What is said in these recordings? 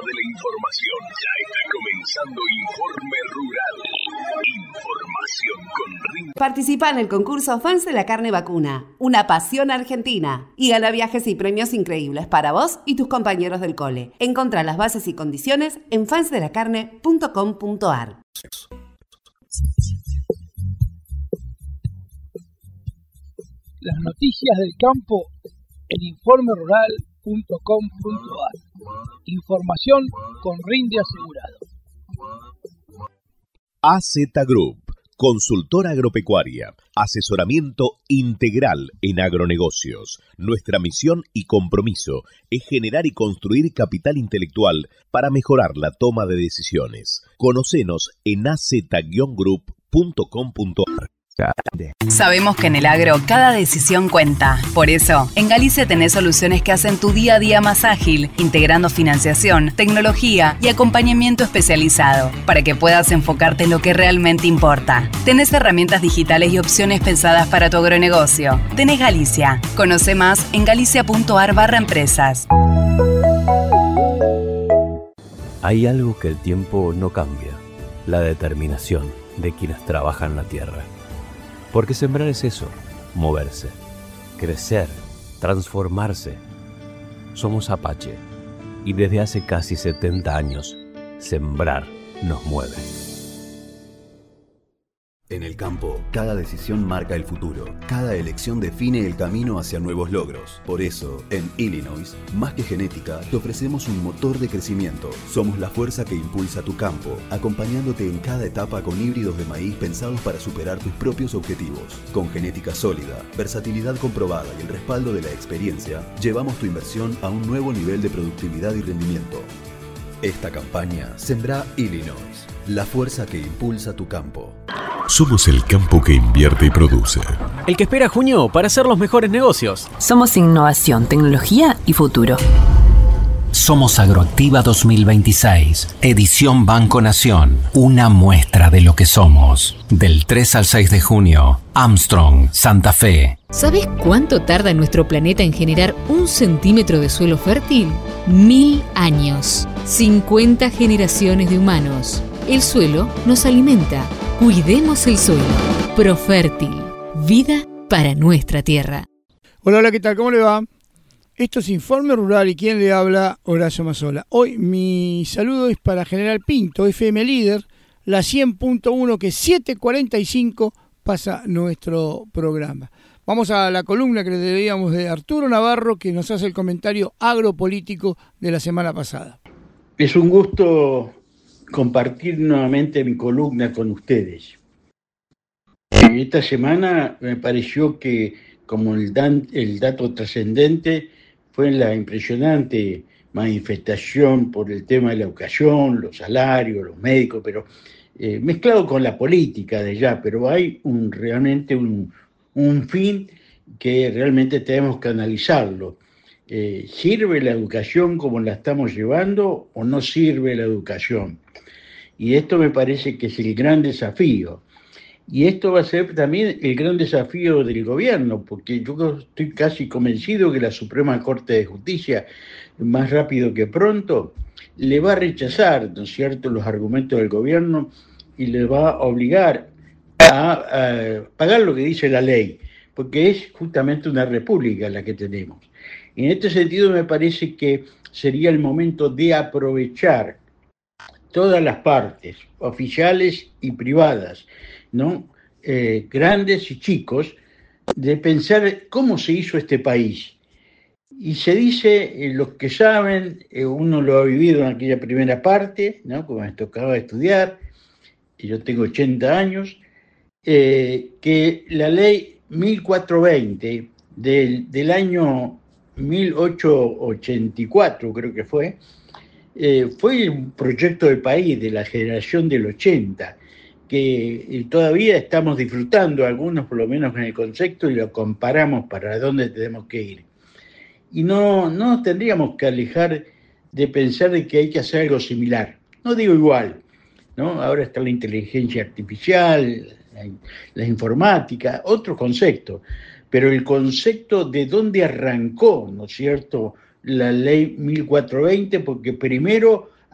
de la información. Ya está comenzando Informe Rural. Información con Rindia. Participa en el concurso Fans de la Carne Vacuna, una pasión argentina. Y gana viajes y premios increíbles para vos y tus compañeros del cole. Encontrá las bases y condiciones en fansdelacarne.com.ar. Las noticias del campo en informerural.com.ar. Información con rinde asegurado. AZ Group, consultora agropecuaria, asesoramiento integral en agronegocios. Nuestra misión y compromiso es generar y construir capital intelectual para mejorar la toma de decisiones. Conocenos en az-group.com.ar. Sabemos que en el agro cada decisión cuenta. Por eso, en Galicia tenés soluciones que hacen tu día a día más ágil, integrando financiación, tecnología y acompañamiento especializado, para que puedas enfocarte en lo que realmente importa. Tenés herramientas digitales y opciones pensadas para tu agronegocio. Tenés Galicia. Conoce más en galicia.ar/empresas. Hay algo que el tiempo no cambia: la determinación de quienes trabajan la tierra. Porque sembrar es eso, moverse, crecer, transformarse. Somos Apache y desde hace casi 70 años, sembrar nos mueve. En el campo, cada decisión marca el futuro. Cada elección define el camino hacia nuevos logros. Por eso, en Illinois, más que genética, te ofrecemos un motor de crecimiento. Somos la fuerza que impulsa tu campo, acompañándote en cada etapa con híbridos de maíz pensados para superar tus propios objetivos. Con genética sólida, versatilidad comprobada y el respaldo de la experiencia, llevamos tu inversión a un nuevo nivel de productividad y rendimiento. Esta campaña Sembra Illinois, la fuerza que impulsa tu campo. Somos el campo que invierte y produce. El que espera junio para hacer los mejores negocios. Somos innovación, tecnología y futuro. Somos Agroactiva 2026, edición Banco Nación, una muestra de lo que somos. Del 3 al 6 de junio, Armstrong, Santa Fe. ¿Sabes cuánto tarda nuestro planeta en generar 1 centímetro de suelo fértil? 1000 años, 50 generaciones de humanos. El suelo nos alimenta. Cuidemos el suelo. Profértil, vida para nuestra tierra. Hola, hola, ¿qué tal? ¿Cómo le va? Esto es Informe Rural y quien le habla, Horacio Mazzola. Hoy mi saludo es para General Pinto, FM Líder, la 100.1 que 7:45 pasa nuestro programa. Vamos a la columna que le debíamos de Arturo Navarro, que nos hace el comentario agropolítico de la semana pasada. Es un gusto compartir nuevamente mi columna con ustedes. Esta semana me pareció que como el dato trascendente fue la impresionante manifestación por el tema de la educación, los salarios, los médicos, pero mezclado con la política de ya, pero hay realmente un fin que realmente tenemos que analizarlo. ¿Sirve la educación como la estamos llevando o no sirve la educación? Y esto me parece que es el gran desafío. Y esto va a ser también el gran desafío del gobierno, porque yo estoy casi convencido que la Suprema Corte de Justicia, más rápido que pronto, le va a rechazar, ¿no es cierto?, los argumentos del gobierno y le va a obligar a pagar lo que dice la ley, porque es justamente una república la que tenemos. Y en este sentido me parece que sería el momento de aprovechar todas las partes, oficiales y privadas, ¿no? Grandes y chicos, de pensar cómo se hizo este país. Y se dice, los que saben, uno lo ha vivido en aquella primera parte, ¿no?, como me tocaba estudiar, y yo tengo 80 años, que la ley 1420 del año 1884, creo que fue un proyecto del país, de la generación del 80, que todavía estamos disfrutando, algunos por lo menos en el concepto, y lo comparamos para dónde tenemos que ir. Y no tendríamos que alejar de pensar de que hay que hacer algo similar. No digo igual, ¿no? Ahora está la inteligencia artificial, la informática, otro concepto. Pero el concepto de dónde arrancó, ¿no es cierto?, la ley 1420, porque primero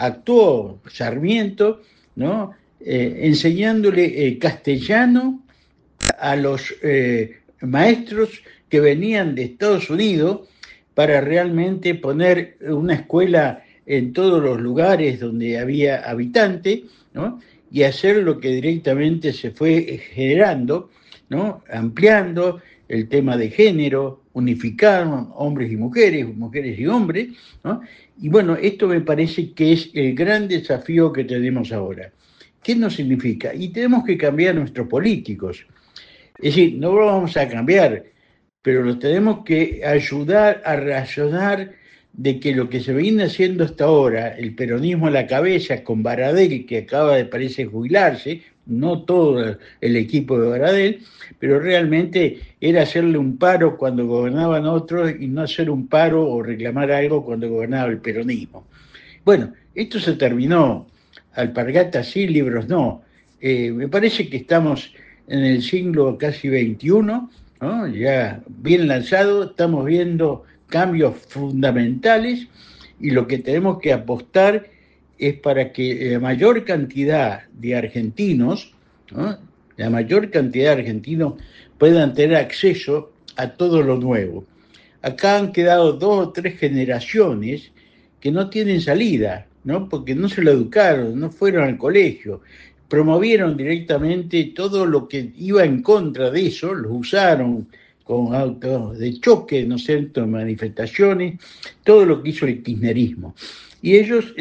actuó Sarmiento, ¿no? Enseñándole castellano a los maestros que venían de Estados Unidos para realmente poner una escuela en todos los lugares donde había habitantes, ¿no? Y hacer lo que directamente se fue generando, ¿no? Ampliando el tema de género, unificaron hombres y mujeres y hombres, ¿no? Y bueno, esto me parece que es el gran desafío que tenemos ahora. ¿Qué nos significa? Y tenemos que cambiar nuestros políticos. Es decir, no lo vamos a cambiar, pero los tenemos que ayudar a razonar de que lo que se viene haciendo hasta ahora, el peronismo a la cabeza con Baradel, que acaba de parece jubilarse, no todo el equipo de Baradel, pero realmente era hacerle un paro cuando gobernaban otros y no hacer un paro o reclamar algo cuando gobernaba el peronismo. Bueno, esto se terminó. Alpargatas sí, libros no. Me parece que estamos en el siglo casi XXI, ¿no? Ya bien lanzado, estamos viendo cambios fundamentales y lo que tenemos que apostar es para que la mayor cantidad de argentinos, ¿no? La mayor cantidad de argentinos puedan tener acceso a todo lo nuevo. Acá han quedado 2 o 3 generaciones que no tienen salida, ¿no? Porque no se lo educaron, no fueron al colegio, promovieron directamente todo lo que iba en contra de eso, lo usaron con autos de choque, ¿no es cierto?, manifestaciones, todo lo que hizo el kirchnerismo. Y ellos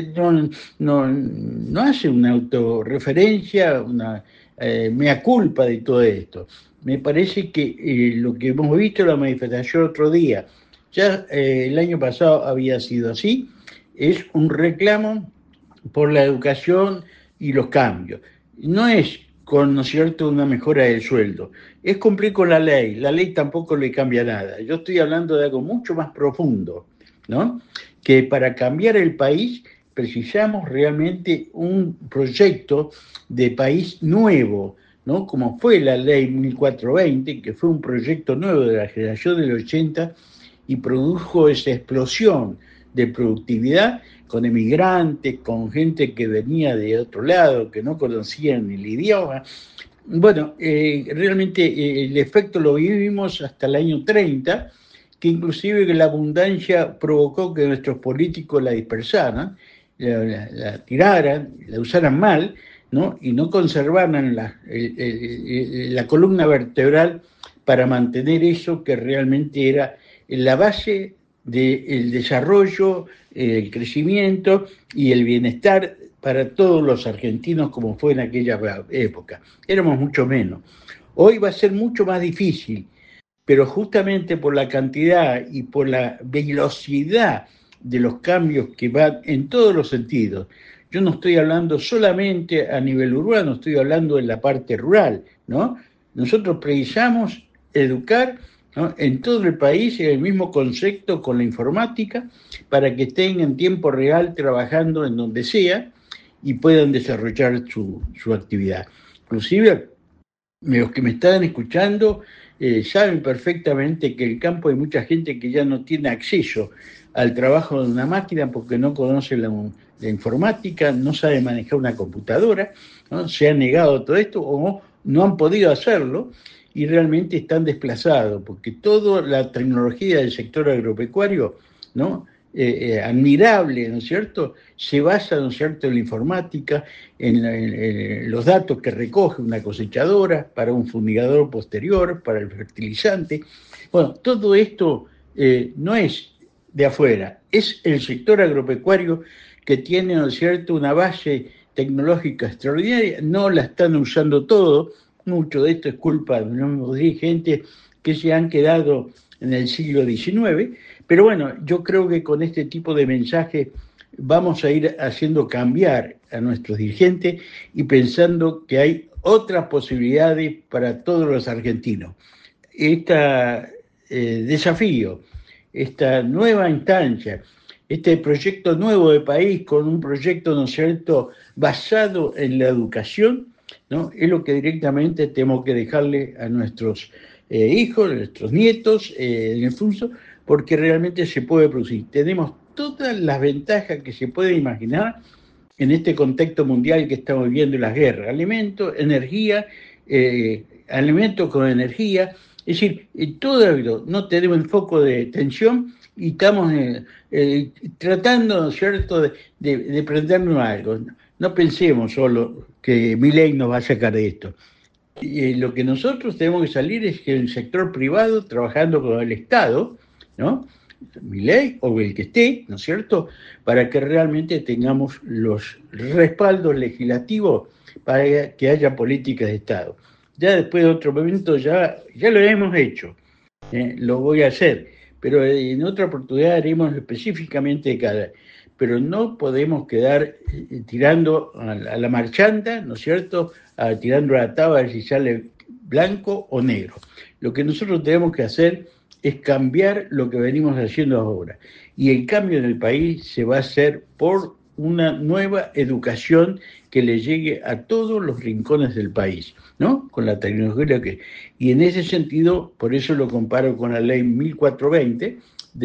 no hacen una autorreferencia, una mea culpa de todo esto. Me parece que lo que hemos visto en la manifestación otro día, ya el año pasado había sido así, es un reclamo por la educación y los cambios. No es con, ¿no es cierto?, una mejora del sueldo, es cumplir con la ley tampoco le cambia nada. Yo estoy hablando de algo mucho más profundo, ¿no? Que para cambiar el país precisamos realmente un proyecto de país nuevo, ¿no? Como fue la ley 1420, que fue un proyecto nuevo de la generación del 80 y produjo esa explosión de productividad con emigrantes, con gente que venía de otro lado, que no conocían el idioma. Bueno, realmente el efecto lo vivimos hasta el año 30, que inclusive la abundancia provocó que nuestros políticos la dispersaran, la tiraran, la usaran mal, ¿no? Y no conservaran la columna vertebral para mantener eso que realmente era la base del desarrollo, el crecimiento y el bienestar para todos los argentinos como fue en aquella época. Éramos mucho menos. Hoy va a ser mucho más difícil, pero justamente por la cantidad y por la velocidad de los cambios que van en todos los sentidos. Yo no estoy hablando solamente a nivel urbano, estoy hablando en la parte rural, ¿no? Nosotros precisamos educar, ¿no?, en todo el país en el mismo concepto con la informática para que estén en tiempo real trabajando en donde sea y puedan desarrollar su actividad. Inclusive los que me están escuchando saben perfectamente que en el campo hay mucha gente que ya no tiene acceso al trabajo de una máquina porque no conoce la informática, no sabe manejar una computadora, ¿no? Se ha negado todo esto o no han podido hacerlo y realmente están desplazados porque toda la tecnología del sector agropecuario, ¿no?, admirable, ¿no es cierto?, se basa, ¿no es cierto?, en la informática, en los datos que recoge una cosechadora para un fumigador posterior, para el fertilizante. Bueno, todo esto no es de afuera, es el sector agropecuario que tiene, ¿no es cierto?, una base tecnológica extraordinaria, no la están usando todo, mucho de esto es culpa de los dirigentes que se han quedado en el siglo XIX, pero bueno, yo creo que con este tipo de mensajes vamos a ir haciendo cambiar a nuestros dirigentes y pensando que hay otras posibilidades para todos los argentinos. Este desafío, esta nueva instancia, este proyecto nuevo de país con un proyecto, ¿no es cierto?, basado en la educación, ¿no?, es lo que directamente tenemos que dejarle a nuestros hijos, a nuestros nietos, en el futuro, porque realmente se puede producir. Tenemos todas las ventajas que se puede imaginar en este contexto mundial que estamos viviendo las guerras. Alimentos, energía, alimentos con energía, es decir, todo no tenemos un foco de tensión y estamos tratando, ¿no es cierto?, de prendernos algo. No pensemos solo que Milei nos va a sacar de esto. Lo que nosotros tenemos que salir es que el sector privado, trabajando con el Estado, ¿no?, Milei o el que esté, ¿no es cierto?, para que realmente tengamos los respaldos legislativos para que haya políticas de Estado. Ya después de otro momento ya lo hemos hecho, lo voy a hacer, pero en otra oportunidad haremos específicamente cada. Pero no podemos quedar tirando a la marchanta, ¿no es cierto?, tirando la taba a ver si sale blanco o negro. Lo que nosotros tenemos que hacer es cambiar lo que venimos haciendo ahora. Y el cambio en el país se va a hacer por una nueva educación que le llegue a todos los rincones del país, ¿no?, con la tecnología y en ese sentido, por eso lo comparo con la ley 1420 de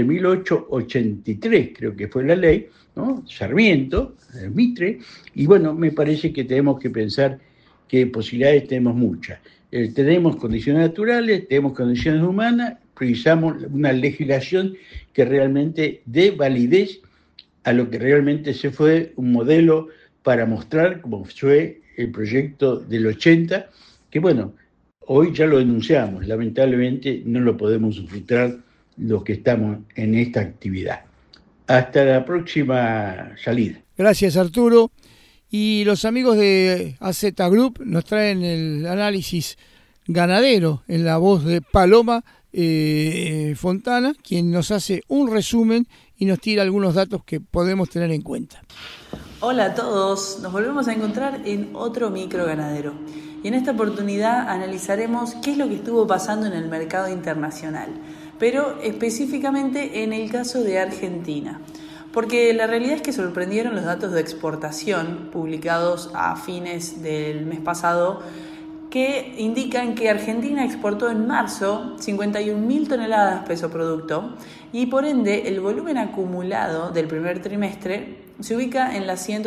1883, creo que fue la ley, ¿no?, Sarmiento, Mitre, y bueno, me parece que tenemos que pensar que posibilidades tenemos muchas. Tenemos condiciones naturales, tenemos condiciones humanas, precisamos una legislación que realmente dé validez a lo que realmente se fue un modelo para mostrar cómo fue el proyecto del 80, que bueno, hoy ya lo denunciamos, lamentablemente no lo podemos disfrutar los que estamos en esta actividad. Hasta la próxima salida. Gracias, Arturo. Y los amigos de AZ Group nos traen el análisis ganadero en la voz de Paloma Fontana, quien nos hace un resumen y nos tira algunos datos que podemos tener en cuenta. Hola a todos, nos volvemos a encontrar en otro micro ganadero. Y en esta oportunidad analizaremos qué es lo que estuvo pasando en el mercado internacional, pero específicamente en el caso de Argentina. Porque la realidad es que sorprendieron los datos de exportación publicados a fines del mes pasado, que indican que Argentina exportó en marzo 51.000 toneladas peso producto y por ende el volumen acumulado del primer trimestre se ubica en las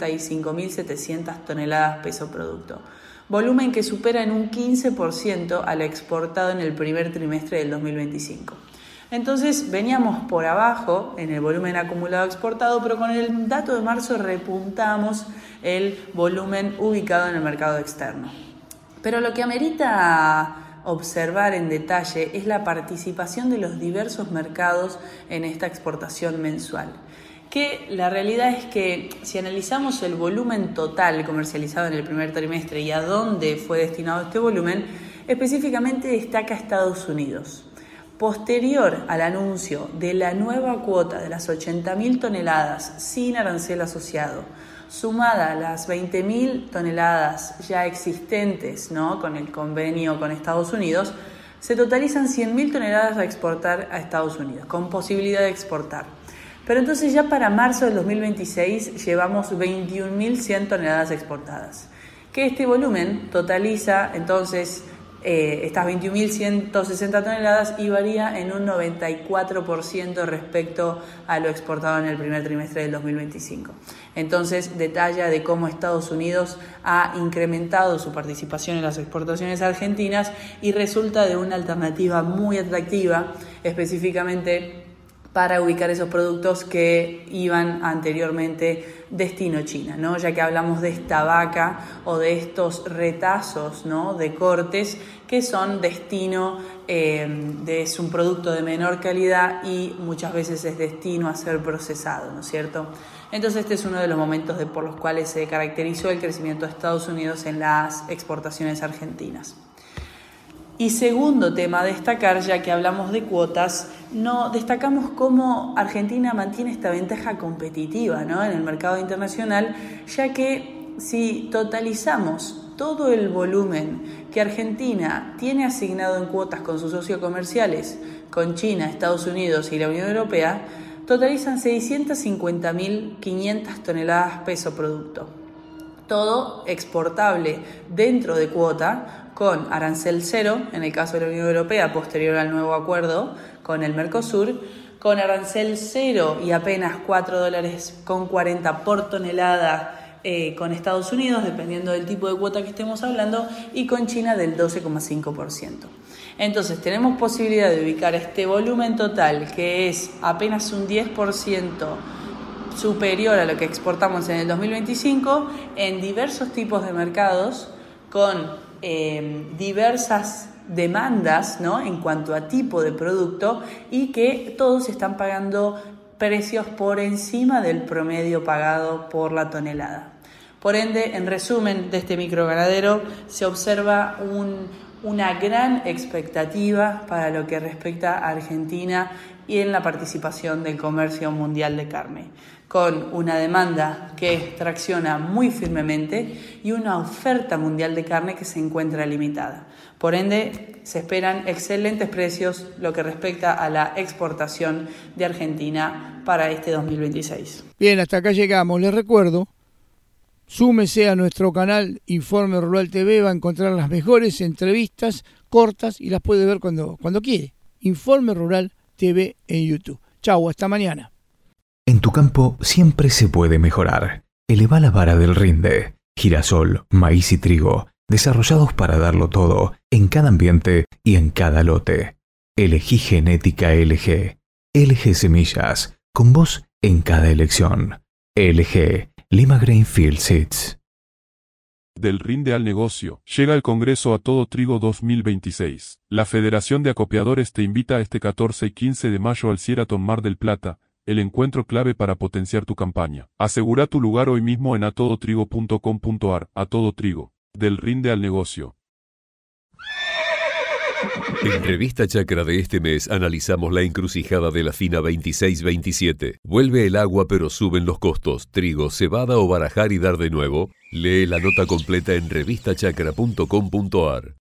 135.700 toneladas peso producto, volumen que supera en un 15% a lo exportado en el primer trimestre del 2025. Entonces veníamos por abajo en el volumen acumulado exportado, pero con el dato de marzo repuntamos el volumen ubicado en el mercado externo. Pero lo que amerita observar en detalle es la participación de los diversos mercados en esta exportación mensual. Que la realidad es que si analizamos el volumen total comercializado en el primer trimestre y a dónde fue destinado este volumen, específicamente destaca Estados Unidos. Posterior al anuncio de la nueva cuota de las 80.000 toneladas sin arancel asociado, sumada a las 20.000 toneladas ya existentes, ¿no?, con el convenio con Estados Unidos, se totalizan 100.000 toneladas a exportar a Estados Unidos, con posibilidad de exportar. Pero entonces ya para marzo del 2026 llevamos 21.100 toneladas exportadas, que este volumen totaliza entonces estas 21.160 toneladas y varía en un 94% respecto a lo exportado en el primer trimestre del 2025. Entonces detalla de cómo Estados Unidos ha incrementado su participación en las exportaciones argentinas y resulta de una alternativa muy atractiva, específicamente para ubicar esos productos que iban anteriormente destino China, ¿no? Ya que hablamos de esta vaca o de estos retazos, ¿no?, de cortes que son destino, es un producto de menor calidad y muchas veces es destino a ser procesado, ¿no es cierto? Entonces este es uno de los momentos por los cuales se caracterizó el crecimiento de Estados Unidos en las exportaciones argentinas. Y segundo tema a destacar, ya que hablamos de cuotas, destacamos cómo Argentina mantiene esta ventaja competitiva, ¿no?, en el mercado internacional, ya que si totalizamos todo el volumen que Argentina tiene asignado en cuotas con sus socios comerciales, con China, Estados Unidos y la Unión Europea, totalizan 650.500 toneladas peso producto. Todo exportable dentro de cuota, con arancel cero, en el caso de la Unión Europea, posterior al nuevo acuerdo con el Mercosur, con arancel cero y apenas $4.40 por tonelada con Estados Unidos, dependiendo del tipo de cuota que estemos hablando, y con China del 12,5%. Entonces tenemos posibilidad de ubicar este volumen total, que es apenas un 10% superior a lo que exportamos en el 2025, en diversos tipos de mercados, con diversas demandas, ¿no?, en cuanto a tipo de producto, y que todos están pagando precios por encima del promedio pagado por la tonelada. Por ende, en resumen de este microganadero, se observa una gran expectativa para lo que respecta a Argentina y en la participación del comercio mundial de carne, con una demanda que tracciona muy firmemente y una oferta mundial de carne que se encuentra limitada. Por ende, se esperan excelentes precios lo que respecta a la exportación de Argentina para este 2026. Bien, hasta acá llegamos. Les recuerdo, súmese a nuestro canal Informe Rural TV, va a encontrar las mejores entrevistas cortas y las puede ver cuando quiere. Informe Rural TV en YouTube. Chau, hasta mañana. En tu campo siempre se puede mejorar. Eleva la vara del rinde. Girasol, maíz y trigo, desarrollados para darlo todo, en cada ambiente y en cada lote. Elegí genética LG. LG Semillas, con vos en cada elección. LG, Lima Grainfield Seeds. Del rinde al negocio, llega el Congreso A Todo Trigo 2026. La Federación de Acopiadores te invita este 14 y 15 de mayo al Cieraton Mar del Plata, el encuentro clave para potenciar tu campaña. Asegura tu lugar hoy mismo en atodotrigo.com.ar. A Todo Trigo, del rinde al negocio. En Revista Chacra de este mes analizamos la encrucijada de la fina 26-27. ¿Vuelve el agua pero suben los costos? ¿Trigo, cebada o barajar y dar de nuevo? Lee la nota completa en revistachacra.com.ar.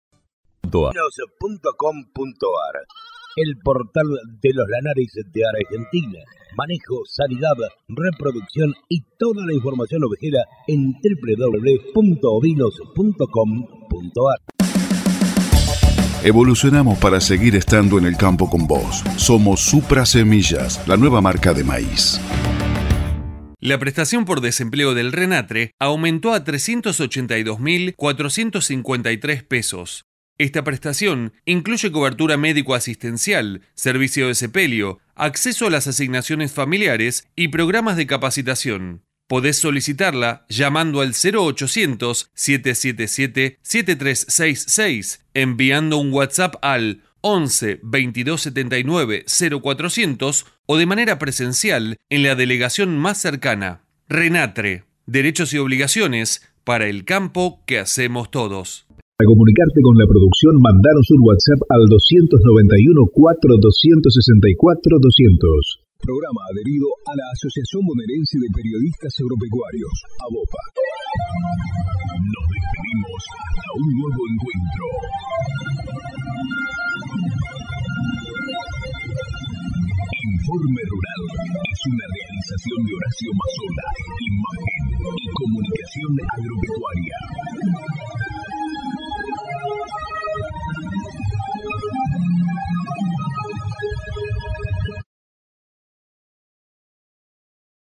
Vinos.com.ar, el portal de los lanares de Argentina. Manejo, sanidad, reproducción y toda la información ovejera en www.ovinos.com.ar. Evolucionamos para seguir estando en el campo con vos. Somos Supra Semillas, la nueva marca de maíz. La prestación por desempleo del RENATRE aumentó a 382.453 pesos. Esta prestación incluye cobertura médico-asistencial, servicio de sepelio, acceso a las asignaciones familiares y programas de capacitación. Podés solicitarla llamando al 0800-777-7366, enviando un WhatsApp al 11 22 79 0400 o de manera presencial en la delegación más cercana. RENATRE, derechos y obligaciones para el campo que hacemos todos. Para comunicarte con la producción, mandanos un WhatsApp al 291 4 264 200. Programa adherido a la Asociación Bonaerense de Periodistas Agropecuarios, ABOPA. Nos despedimos hasta un nuevo encuentro. Informe Rural es una realización de Horacio Mazola, imagen y comunicación agropecuaria.